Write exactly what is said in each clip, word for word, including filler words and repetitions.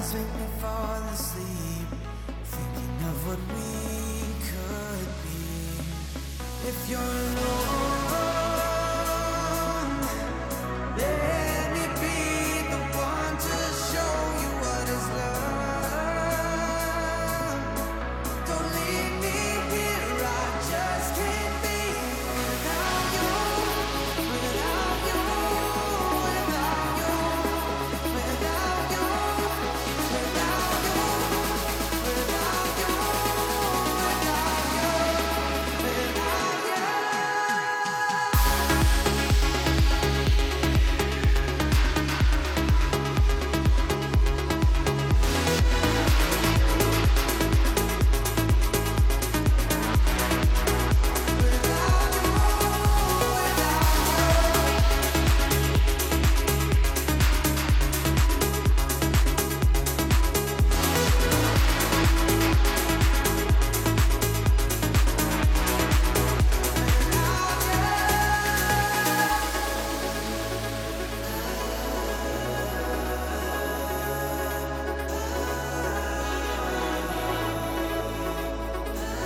eyes make me fall asleep, thinking of what we could be. If you're alone, let me be the one to show you what is love. Don't leave me here, I just can't be without you, without you, without you, without you, without you, without you, without you, without you.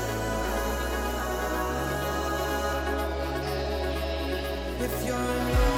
If you're alone